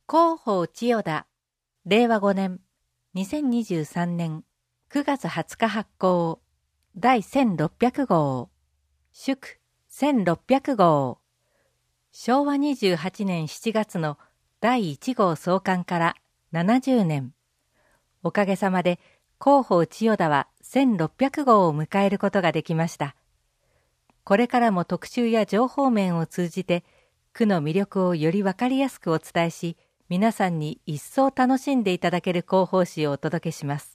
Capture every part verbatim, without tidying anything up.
広報千代田、れいわごねん、にせんにじゅうさんねんくがつはつか発行、第せんろっぴゃくごう、祝せんろっぴゃくごう、しょうわにじゅうはちねんしちがつのだいいちごう創刊からななじゅうねん。おかげさまで広報千代田はせんろっぴゃくごうを迎えることができました。これからも特集や情報面を通じて、区の魅力をよりわかりやすくお伝えし、皆さんに一層楽しんでいただける広報誌をお届けします。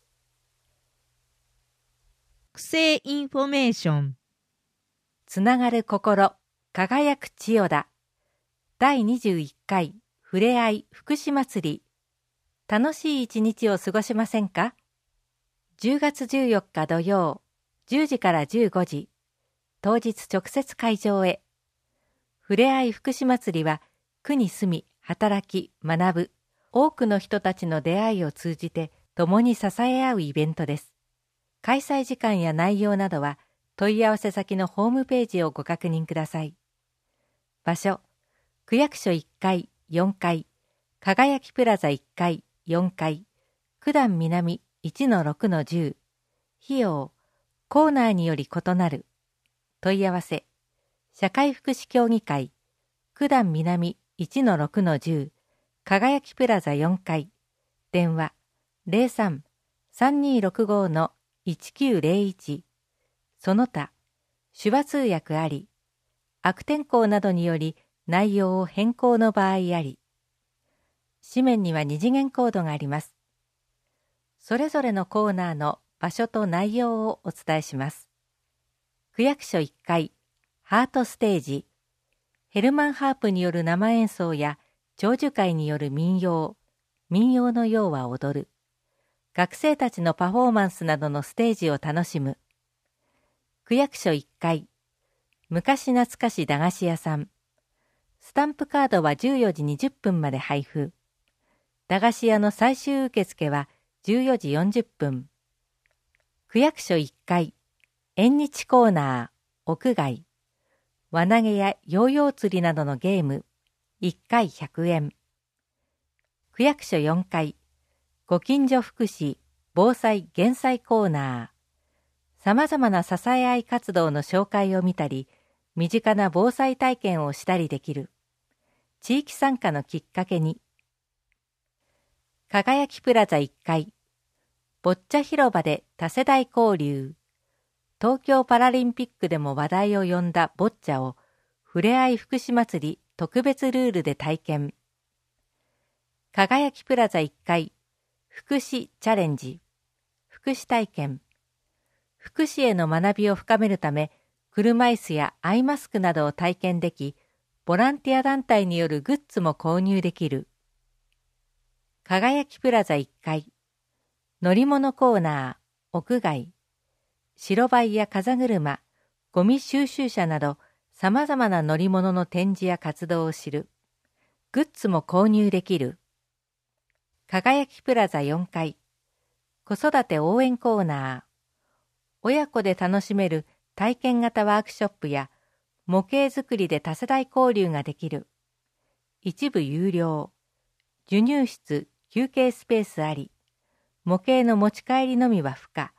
区政インフォメーション。 つながる心、輝く千代田。だいにじゅういっかいふれあい福祉祭り。楽しい一日を過ごしませんか？じゅうがつじゅうよっか土曜、じゅうじからじゅうごじ。当日直接会場へ。ふれあい福祉祭りは、区に住み、働き、学ぶ、多くの人たちの出会いを通じて共に支え合うイベントです。開催時間や内容などは問い合わせ先のホームページをご確認ください。場所、区役所いっかい、よんかい、輝きプラザいっかい、よんかい、九段南 いちのろくのじゅう。費用、コーナーにより異なる。問い合わせ、社会福祉協議会、九段南 いちのろくのじゅう、輝きプラザよんかい、電話 ゼロさん さんにーろくご のいちきゅうゼロいち、その他、手話通訳あり、悪天候などにより内容を変更の場合あり、紙面には二次元コードがあります。それぞれのコーナーの場所と内容をお伝えします。区役所いっかい、ハートステージ、ヘルマンハープによる生演奏や長寿会による民謡、民謡のようは踊る、学生たちのパフォーマンスなどのステージを楽しむ。区役所いっかい、昔懐かし駄菓子屋さん、スタンプカードはじゅうよじにじゅっぷんまで配布。駄菓子屋の最終受付はじゅうよじよんじゅっぷん。区役所いっかい、縁日コーナー、屋外、輪投げやヨーヨー釣りなどのゲーム、いっかいひゃくえん。区役所よんかい、ご近所福祉、防災減災コーナー。さまざまな支え合い活動の紹介を見たり、身近な防災体験をしたりできる。地域参加のきっかけに。輝きプラザいっかい、ボッチャ広場で多世代交流。東京パラリンピックでも話題を呼んだボッチャを、ふれあい福祉祭り特別ルールで体験。輝きプラザいっかい、福祉チャレンジ、福祉体験。福祉への学びを深めるため、車椅子やアイマスクなどを体験でき、ボランティア団体によるグッズも購入できる。輝きプラザいっかい、乗り物コーナー、屋外。白バイや風車、ゴミ収集車など様々な乗り物の展示や活動を知る。グッズも購入できる。輝きプラザよんかい、子育て応援コーナー。親子で楽しめる体験型ワークショップや模型作りで多世代交流ができる。一部有料。授乳室、休憩スペースあり。模型の持ち帰りのみは不可。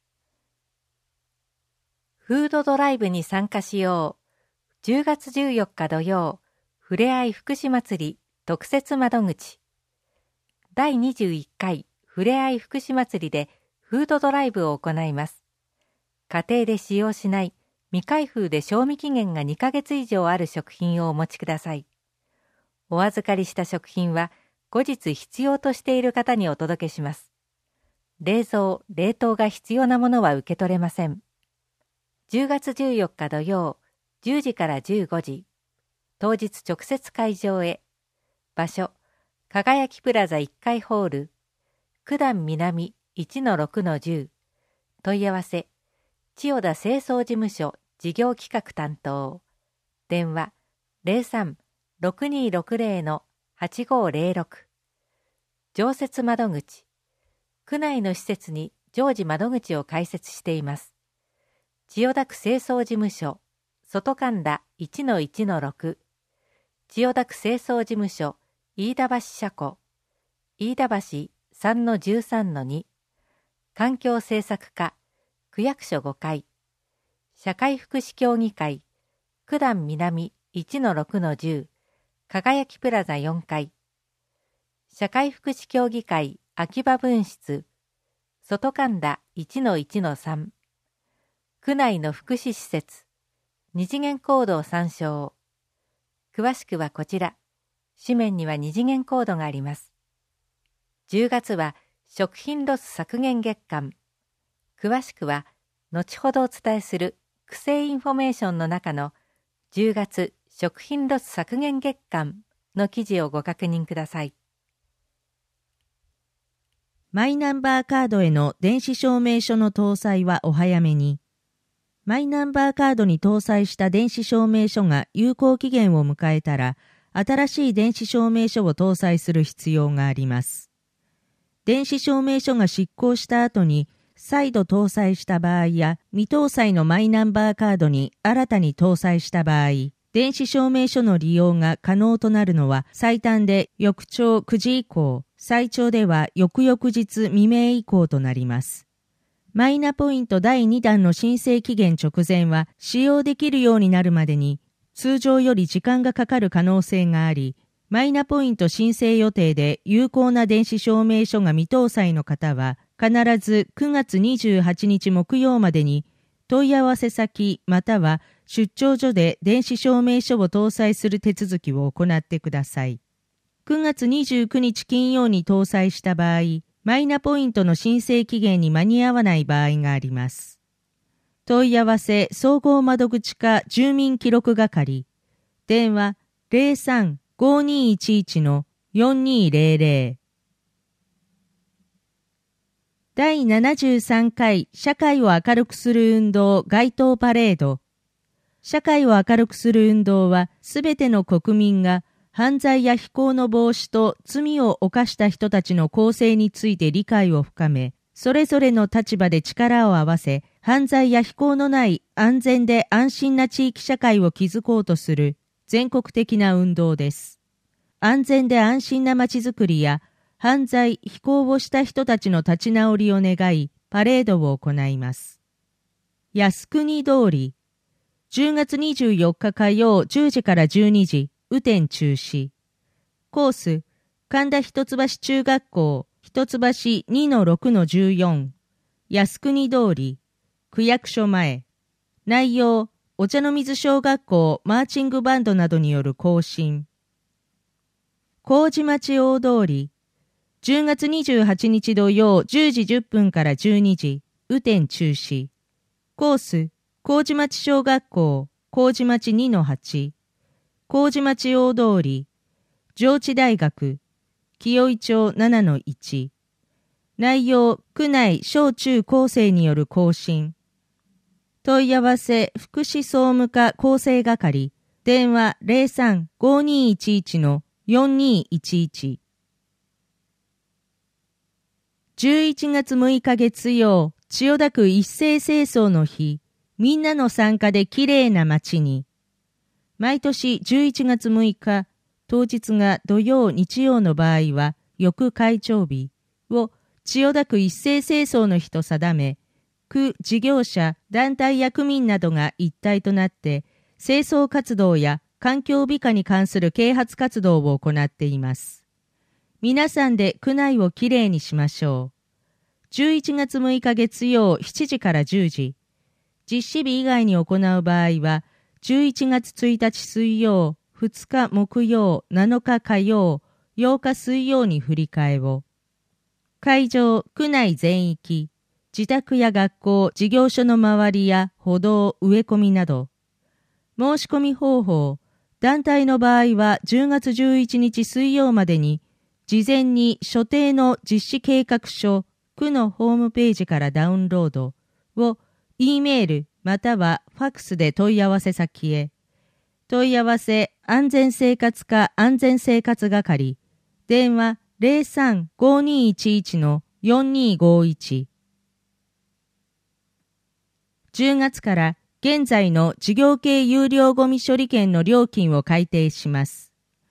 フードドライブに参加しよう。じゅうがつじゅうよっか土曜、ふれあい福祉祭り特設窓口。だいにじゅういっかいふれあい福祉祭りでフードドライブを行います。家庭で使用しない未開封で賞味期限がにかげつ以上ある食品をお持ちください。お預かりした食品は後日必要としている方にお届けします。冷蔵・冷凍が必要なものは受け取れません。じゅうがつじゅうよっか土曜、じゅうじからじゅうごじ。当日直接会場へ。場所、輝きプラザいっかいホール。九段南 いちのろくのじゅう。問い合わせ、千代田清掃事務所事業企画担当。電話、ゼロさん ろくにーろくゼロ のはちごーゼロろく。常設窓口。区内の施設に常時窓口を開設しています。千代田区清掃事務所、外神田 いちのいちのろく、千代田区清掃事務所、 飯田橋車庫、飯田橋 さんのじゅうさんのに、環境政策課、区役所ごかい、社会福祉協議会、九段南 いちのろくのじゅう、輝きプラザよんかい、社会福祉協議会秋葉分室、外神田 いちのいちのさん、区内の福祉施設、二次元コードを参照。詳しくはこちら。紙面には二次元コードがあります。じゅうがつは食品ロス削減月間。詳しくは後ほどお伝えする区政インフォメーションの中のじゅうがつ食品ロス削減月間の記事をご確認ください。 マイナンバーカードへの電子証明書の搭載はお早めに。マイナンバーカードに搭載した電子証明書が有効期限を迎えたら、新しい電子証明書を搭載する必要があります。電子証明書が失効した後に再度搭載した場合や未搭載のマイナンバーカードに新たに搭載した場合、電子証明書の利用が可能となるのは最短で翌朝くじ以降、最長では翌々日未明以降となります。マイナポイントだいにだんの申請期限直前は使用できるようになるまでに通常より時間がかかる可能性があり、マイナポイント申請予定で有効な電子証明書が未搭載の方は、必ずくがつにじゅうはちにち木曜までに問い合わせ先または出張所で電子証明書を搭載する手続きを行ってください。くがつにじゅうくにち金曜に搭載した場合、マイナポイントの申請期限に間に合わない場合があります。問い合わせ総合窓口課住民記録係、電話 ゼロさん ごーにーいちいち のよんにーゼロゼロ。だいななじゅうさんかい社会を明るくする運動街頭パレード。社会を明るくする運動は、すべての国民が犯罪や非行の防止と罪を犯した人たちの更生について理解を深め、それぞれの立場で力を合わせ、犯罪や非行のない安全で安心な地域社会を築こうとする全国的な運動です。安全で安心な街づくりや犯罪・非行をした人たちの立ち直りを願い、パレードを行います。靖国通り、じゅうがつにじゅうよっか火曜じゅうじからじゅうにじ、雨天中止。コース、神田一橋中学校、一橋 にのろくのじゅうよん、靖国通り、区役所前。内容、お茶の水小学校マーチングバンドなどによる行進。麹町大通り、じゅうがつにじゅうはちにち土曜じゅうじじゅっぷんからじゅうにじ、雨天中止。コース、麹町小学校、麹町 にのはち、麹町大通り、上智大学、清井町 ななのいち。内容、区内小中高生による行進。問い合わせ、福祉総務課構成係、電話 ゼロさん ごーにーいちいち のよんにーいちいち。じゅういちがつむいか月曜、千代田区一斉清掃の日、みんなの参加できれいな街に。毎年じゅういちがつむいか、当日が土曜日曜の場合は、翌開庁日を千代田区一斉清掃の日と定め、区事業者、団体や区民などが一体となって、清掃活動や環境美化に関する啓発活動を行っています。皆さんで区内をきれいにしましょう。じゅういちがつむいか月曜しちじからじゅうじ。実施日以外に行う場合は、じゅういちがつついたち水曜、ふつか木曜、なのか火曜、ようか水曜に振り替えを。会場、区内全域、自宅や学校、事業所の周りや歩道、植え込みなど。申し込み方法、団体の場合はじゅうがつじゅういちにち水曜までに、事前に所定の実施計画書、区のホームページからダウンロードを E メールまたはファックスで問い合わせ先へ。問い合わせ安全生活課安全生活係、電話 ゼロさん ごーにーいちいち のよんにーごーいち。じゅうがつから現在の事業系有料ゴミ処理券の料金を改定します。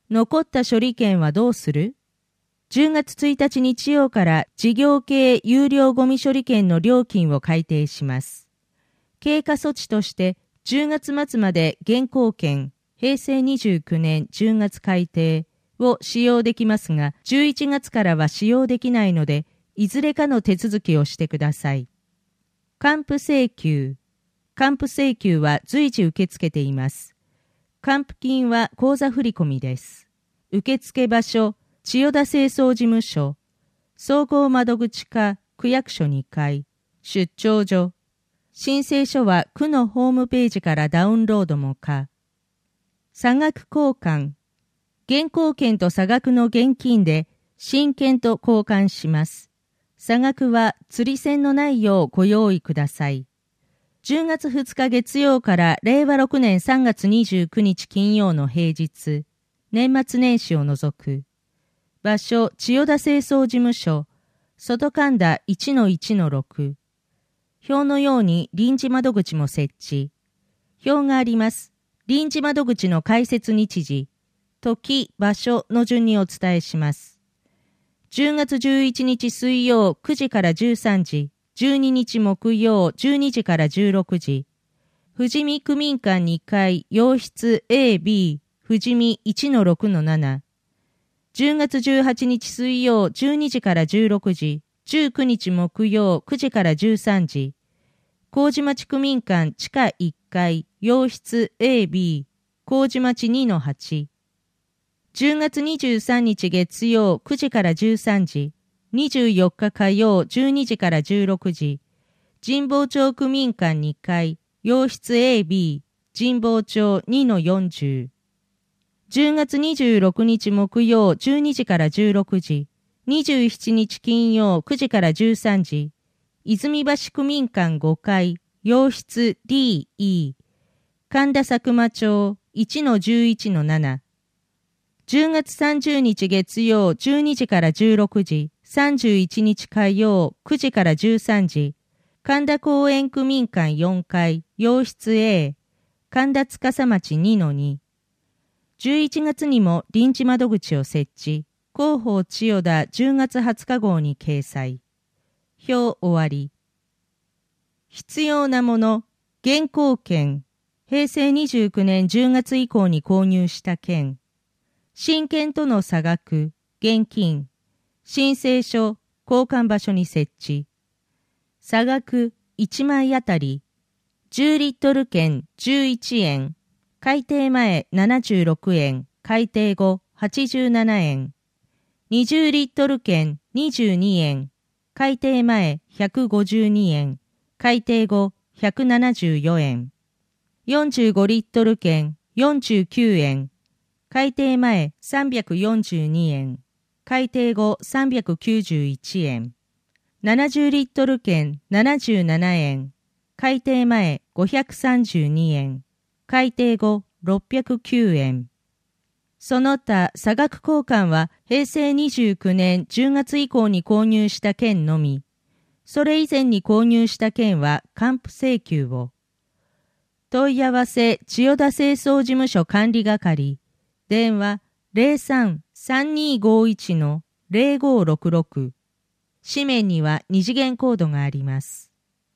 残った処理券はどうする？じゅうがつついたち日曜から事業系有料ゴミ処理券の料金を改定します。経過措置としてじゅうがつ末まで現行券、へいせいにじゅうきゅうねんじゅうがつ改定を使用できますが、じゅういちがつからは使用できないので、いずれかの手続きをしてください。還付請求。還付請求は随時受け付けています。還付金は口座振込です。受付場所、千代田清掃事務所、総合窓口課区役所にかい、出張所。申請書は区のホームページからダウンロードも可。差額交換。現行券と差額の現金で新券と交換します。差額は釣り銭のないようご用意ください。じゅうがつふつか月曜かられいわろくねんさんがつにじゅうくにち金曜の平日、年末年始を除く。場所、千代田清掃事務所、外神田 いちのいちのろく。表のように臨時窓口も設置。表があります。臨時窓口の開設日時、時、場所の順にお伝えします。じゅうがつじゅういちにち水曜くじからじゅうさんじ、じゅうににち木曜じゅうにじからじゅうろくじ、富士見区民館にかい洋室 エービー 富士見 いちのろくのなな、じゅうがつじゅうはちにち水曜じゅうにじからじゅうろくじ、じゅうくにち木曜くじからじゅうさんじ、麹町区民館地下いっかい洋室 エービー 麹町 にのはち、じゅうがつにじゅうさんにち月曜くじからじゅうさんじ、にじゅうよっか火曜じゅうにじからじゅうろくじ、神保町区民館にかい洋室 エービー 神保町 にのよんじゅう、じゅうがつにじゅうろくにち木曜じゅうにじからじゅうろくじ、にじゅうしちにち金曜くじからじゅうさんじ、泉橋区民館ごかい洋室 ディーイー 神田佐久間町 いちのじゅういちのなな、じゅうがつさんじゅうにち月曜じゅうにじからじゅうろくじ、さんじゅういちにち火曜くじからじゅうさんじ、神田公園区民館よんかい洋室 A 神田司町 にのに、じゅういちがつにも臨時窓口を設置、広報千代田じゅうがつはつか号に掲載。表終わり。必要なもの、現行券、へいせいにじゅうきゅうねんじゅうがつ以降に購入した券、新券との差額、現金、申請書、交換場所に設置。差額いちまいあたり、じゅうリットル券じゅういちえん、改定前ななじゅうろくえん、改定後はちじゅうななえん。にじゅうリットル券にじゅうにえん、改定前ひゃくごじゅうにえん、改定後ひゃくななじゅうよえん。よんじゅうごリットル券よんじゅうきゅうえん、改定前さんびゃくよんじゅうにえん、改定後さんびゃくきゅうじゅういちえん。ななじゅうリットル券ななじゅうななえん、改定前ごひゃくさんじゅうにえん、改定後ろっぴゃくきゅうえん。その他差額交換はへいせいにじゅうきゅうねんじゅうがつ以降に購入した券のみ、それ以前に購入した券は還付請求を。問い合わせ千代田清掃事務所管理係、電話 ゼロさん さんにーごいち のゼロごろくろく。紙面には二次元コードがあります。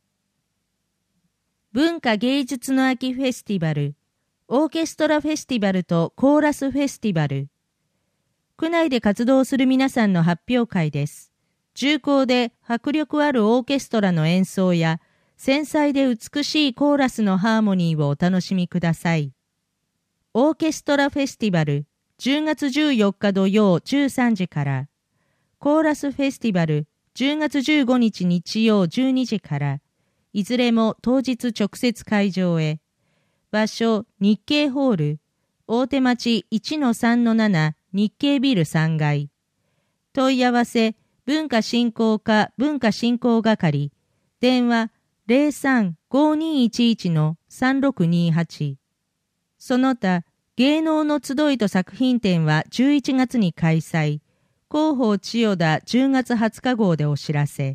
文化芸術の秋フェスティバル、オーケストラフェスティバルとコーラスフェスティバル。区内で活動する皆さんの発表会です。重厚で迫力あるオーケストラの演奏や、繊細で美しいコーラスのハーモニーをお楽しみください。オーケストラフェスティバル、じゅうがつじゅうよっか土曜じゅうさんじから。コーラスフェスティバル、じゅうがつじゅうごにち日曜じゅうにじから。いずれも当日直接会場へ。場所、日経ホール、大手町 いちのさんのなな 日経ビルさんがい。問い合わせ、文化振興課文化振興係、電話 ゼロさん ごにーいちいち のさんろくにーはち。その他、芸能の集いと作品展はじゅういちがつに開催。広報千代田じゅうがつはつか号でお知らせ。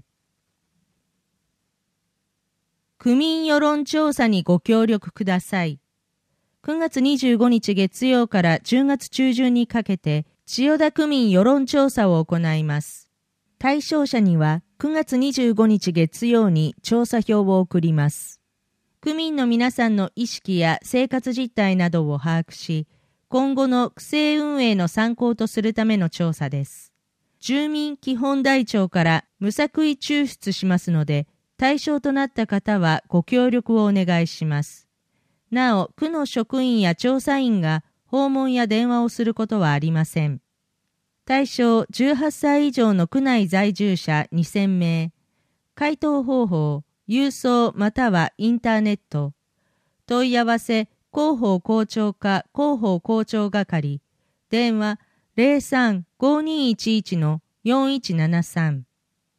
区民世論調査にご協力ください。 くがつにじゅうごにち月曜からじゅうがつ中旬にかけて千代田区民世論調査を行います。対象者にはくがつにじゅうごにち月曜に調査票を送ります。区民の皆さんの意識や生活実態などを把握し、今後の区政運営の参考とするための調査です。住民基本台帳から無作為抽出しますので、対象となった方はご協力をお願いします。なお、区の職員や調査員が訪問や電話をすることはありません。対象じゅうはっさい以上の区内在住者にせんめい。回答方法、郵送またはインターネット。問い合わせ、広報校長課広報校長係。電話 ゼロさん ごにいちいち のよんいちななさん。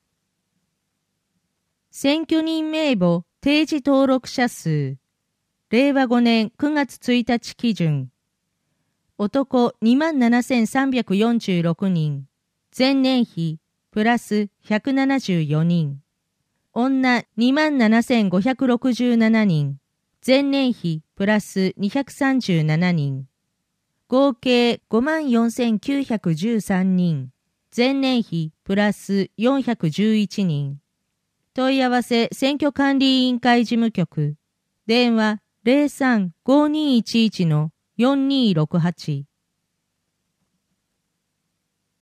選挙人名簿定時登録者数。れいわごねんくがつついたち基準。男 にまんななせんさんびゃくよんじゅうろくにん。前年比プラスひゃくななじゅうよにん。女 にまんななせんごひゃくろくじゅうななにん。前年比プラスにひゃくさんじゅうななにん。合計 ごまんよんせんきゅうひゃくじゅうさんにん。前年比プラスよんひゃくじゅういちにん。問い合わせ選挙管理委員会事務局。電話 ゼロさん ごにいちいち のよんにーろくはち。